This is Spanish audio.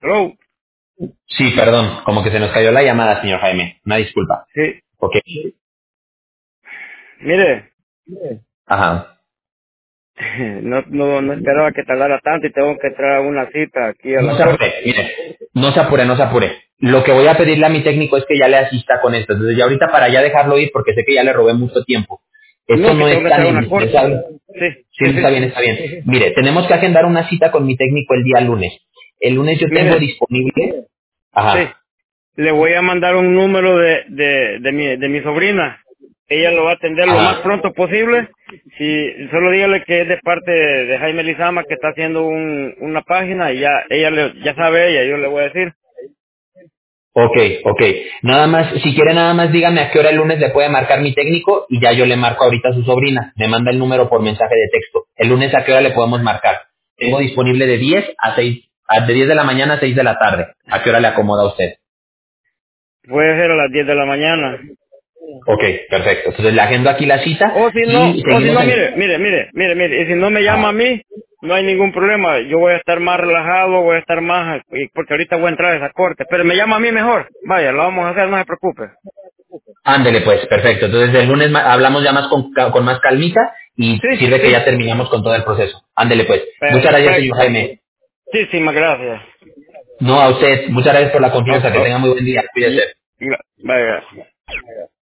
Hello. Sí, perdón, como que se nos cayó la llamada, señor Jaime. Una disculpa. Sí. Ok. Mire, Ajá. no esperaba que tardara tanto y tengo que traer una cita aquí a No la se corte. apure, mire. No se apure, no se apure. Lo que voy a pedirle a mi técnico es que ya le asista con esto. Entonces, ya ahorita para ya dejarlo ir, porque sé que ya le robé mucho tiempo. Esto No, que no tengo es que tan traer una corte. indispensable. Sí, Sí, sí, está sí. bien, está bien. Mire, tenemos que agendar una cita con mi técnico el día lunes. El lunes yo tengo Mire, disponible. sí. Ajá. Le voy a mandar un número de mi sobrina. Ella lo va a atender lo más Ajá. pronto posible. Si solo dígale que es de parte de Jaime Lizama que está haciendo una página y ya sabe ella, yo le voy a decir. Ok, ok. Nada más, si quiere nada más dígame a qué hora el lunes le puede marcar mi técnico y ya yo le marco ahorita a su sobrina. Me manda el número por mensaje de texto. El lunes a qué hora le podemos marcar. Tengo disponible de 10 a 6, de 10 de la mañana a 6 de la tarde. ¿A qué hora le acomoda a usted? Puede ser a las 10 de la mañana. Ok, perfecto. Entonces le agendo aquí la cita y O si seguimos no, en... mire, y si no me llama a Ajá. mí, no hay ningún problema, yo voy a estar más relajado, voy a estar más, porque ahorita voy a entrar a esa corte, pero me llama a mí mejor, vaya, lo vamos a hacer, no se preocupe. Ándele pues, perfecto. Entonces el lunes hablamos ya más con más calmita y Sí, sirve que sí, ya terminamos con todo el proceso. Ándele pues. Muchas gracias, señor perfecto, Jaime. muchísimas gracias. No, a usted. Muchas gracias por la Oh, confianza. Que oh, tenga muy buen día. Cuídese. vaya.